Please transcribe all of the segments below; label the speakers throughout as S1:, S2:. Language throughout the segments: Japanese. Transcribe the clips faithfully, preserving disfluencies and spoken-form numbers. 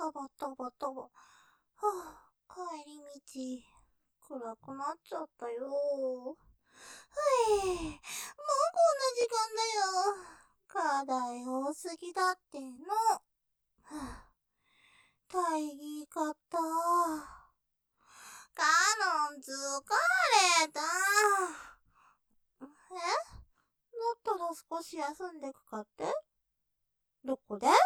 S1: タバタバタバ。はあ、帰り道、暗くなっちゃったよ。ふえ、もうこんな時間だよ。課題多すぎだっての。はあ、大義かった。カノン疲れた。え？だったら少し休んでくかって？どこで？ん？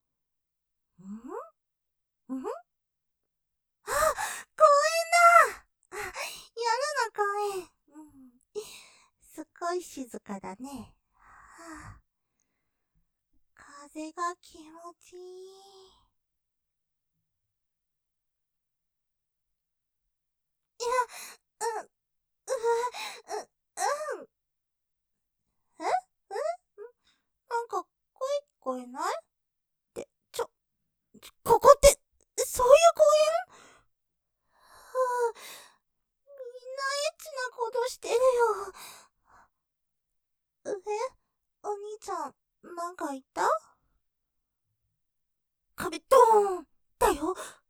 S1: ん？あ、公園だ！夜の公園。うん。すっごい静かだね。はあ、風が気持ちいい。いや、うん、う、う、うん。え？え？なんか声聞こえない？って、ちょ、ここって、そういう公園？はあ、みんなエッチなことしてるよ。え？お兄ちゃん、なんか言った？壁ドーンだよ。は、お兄ちゃん、いきなり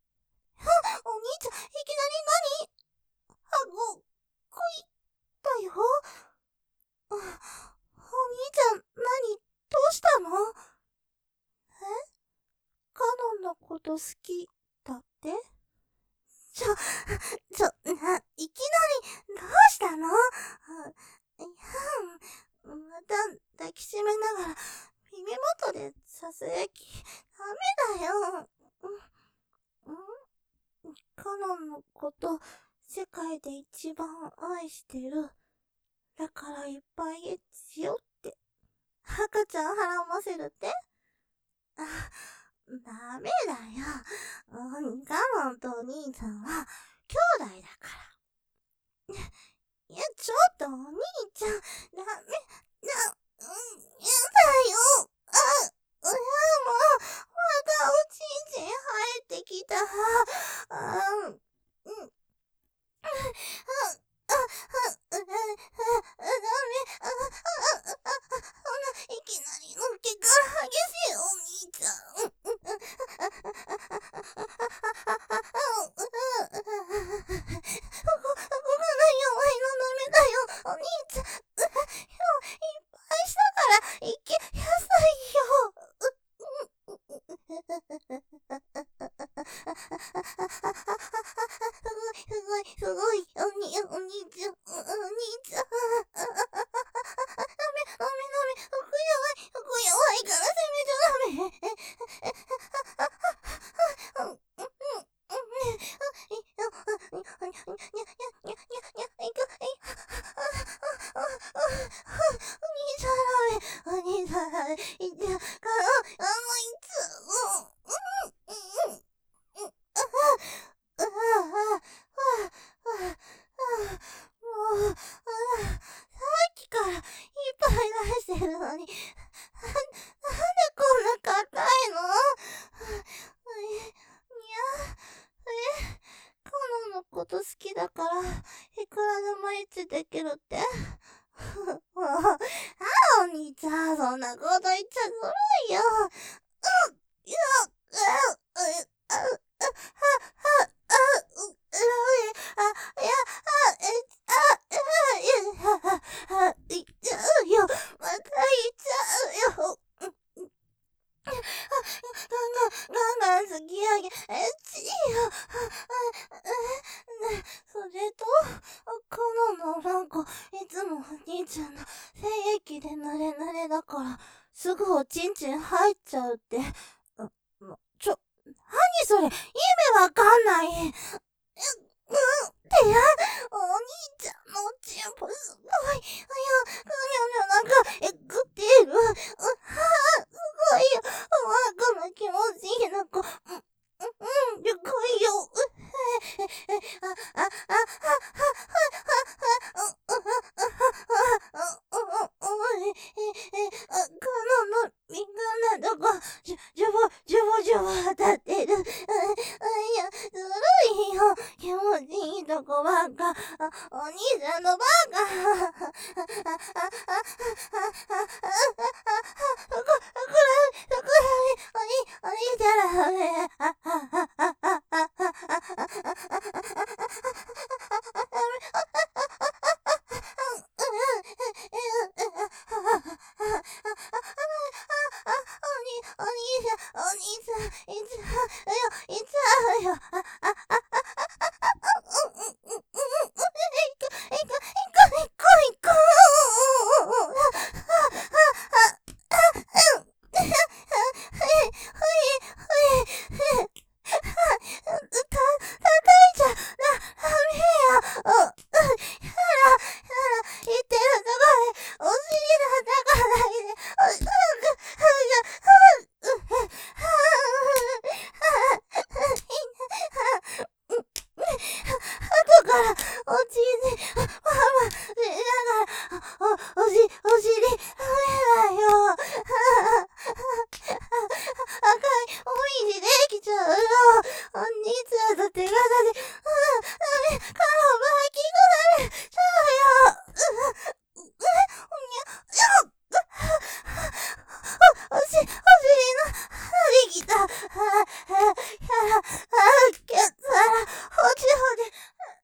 S1: 何？あご、こいだよ。お兄ちゃん、何？どうしたの？え？カノンのこと好きだって？ちょ、ちょ、な、いきなり、どうしたの？いや、また抱きしめながら、耳元でささやき、ダメだよ。ん？ん？カノンのこと、世界で一番愛してる。だからいっぱいエッチしよって。赤ちゃん腹ませるって？あ、ダメだよ。カノンとお兄さんは兄弟だから。いや、ちょっとお兄ちゃん、ダメ、な、うん、やだよ。あ、うやもう、またおちんちん生えてきた。あ、うん、うん、あ、あ、あ、ダメ、あ、あ、あ、いきなりのっけから激しいお兄ちゃん。お兄ちゃん、いっぱいしたから行きなさいよ。すごい、すごい、おに、お兄ちゃん、お兄ちゃん。ダメ、ダメ、ダメ、服弱い、服弱いから攻めちゃダメ。お兄さんダメ。いって、かの、あの、いつ、もう、さっきからいっぱい出してるのに、なんでこんな硬いの？いや、え、カノンのこと好きだから、いくらでもエッチできるって？もう、あ、お兄ちゃん、そんなこと言っちゃずるいよ。うっ、いや、う、う、あ、う、あ、は、は、あ、う、う、あ、いや、あ、え、あ、いや、あ、いっちゃうよ。またいっちゃうよ。ガンガン、ガンガンすき上げ、えっちよ。それと、カノンのなんか、いつもお兄ちゃんの精液で濡れ濡れだから、すぐおちんちん入っちゃうって。ちょ、なにそれ？意味わかんない。え、うん、ってや、お兄ちゃんのチンポすごい。いや、カニョの中、えぐってる。うはぁ、すごいよ。わ、この気持ちいいの子。うん、うん、すごいよ。あ、あ、あ、は、は、は、は、カノンのみんなのとこ、じゅ、じゅぼ、じゅぼじゅぼ当たってる。いや、ずるいよ。気持ちいいとこばっか。お兄さんのばっか。こ、こら、こら、お兄、お兄ちゃんら、 いつうよ。あ、あ、あ、あ、あ、あ、あ、うん、うん、うん、うん、うん、いこ、いこ、いこ、いこ、いこ、後からおちんち、まあまあ、しながら、お、おし、お尻、触れないよ。赤いお水できちゃうよ。お兄ちゃんの手形で、うん、ダメ、顔が大きくなるちゃうよ。う、う、う、う、お、おし、お尻の、できた。あ、あ、あ、あ、けったら、おちほで、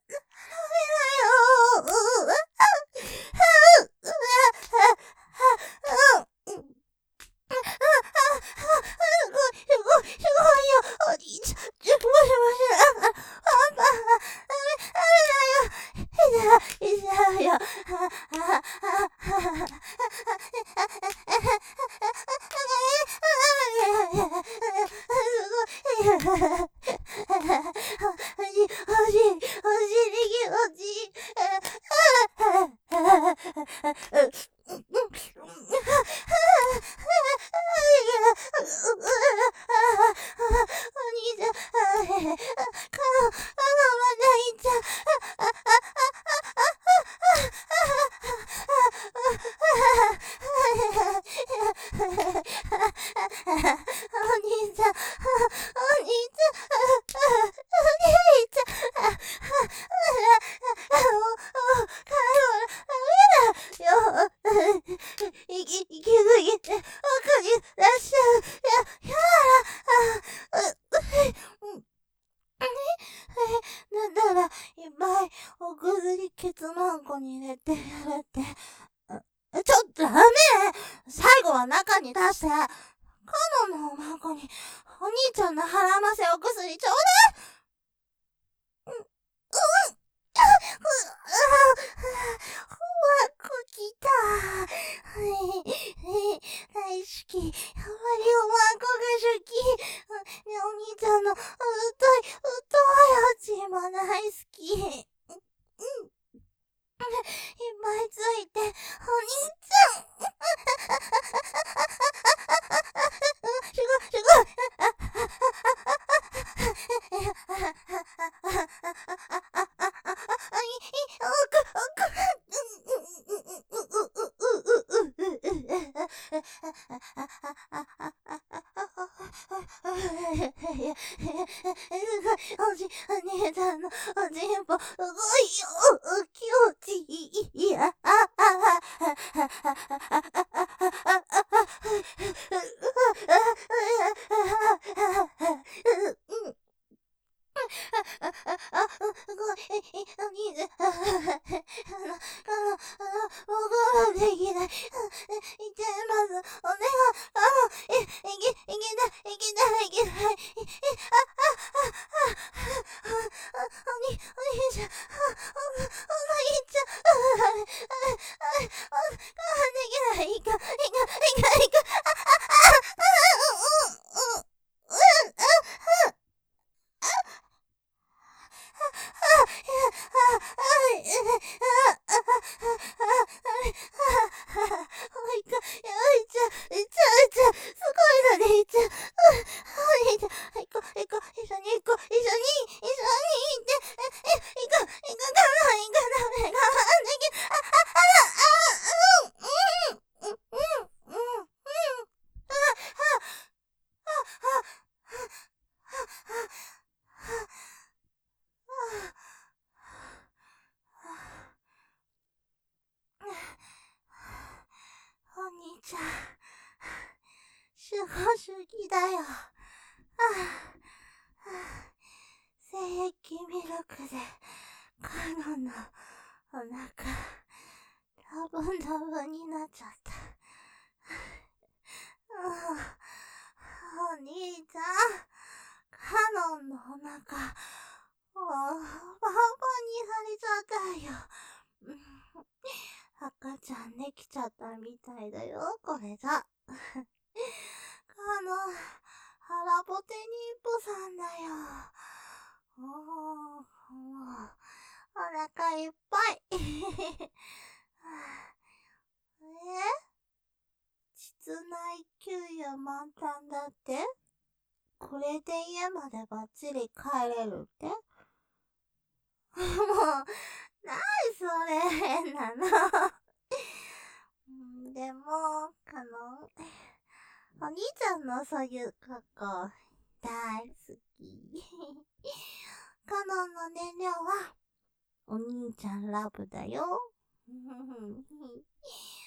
S1: ケツマンコに入れてやるって。ちょっとダメ！最後は中に出して。カノンのマンコに、お兄ちゃんの腹ませお薬ちょうだい！うん、うん、う、う、ふわっこきた。大好き。やっぱりおまんこが好き。お兄ちゃんの、うとい、うといおちも大好き。うん。いっぱいついて、お兄ちゃん。すごい、すごい。おじ、お姉ちゃんのおじんぽ、すごいよ、気持ちいいや。すごい、お兄ちゃん、あの、あの、僕はできない。いっちゃいます。お願い、あの、い、いけ、いけない、いけない、いけない。あ、あ、あ、あ、おに、お兄ちゃん、お、お兄ちゃん、あ、あ、あ、あ、我慢できない。いか、いか、いか、いか、あ、あ、あ、うん、うん、うん、うん、あ、お兄ちゃん、すごすぎだよ。はあ、精液ミルクで、カノンのお腹、ダブンダブンになっちゃった。ああ、 お兄ちゃん、カノンのお腹、おー、パンパンにされちゃったよ。うん、赤ちゃんできちゃったみたいだよ、これじゃ。カノン、腹ポテ妊婦さんだよ。おー、もう、お腹いっぱい。え室内給与満タンだって？これで家までバッチリ帰れるって？もう、なにそれ、変なの。でも、カノン、お兄ちゃんのそういう格好、大好き。カノンの燃料は、お兄ちゃんラブだよ。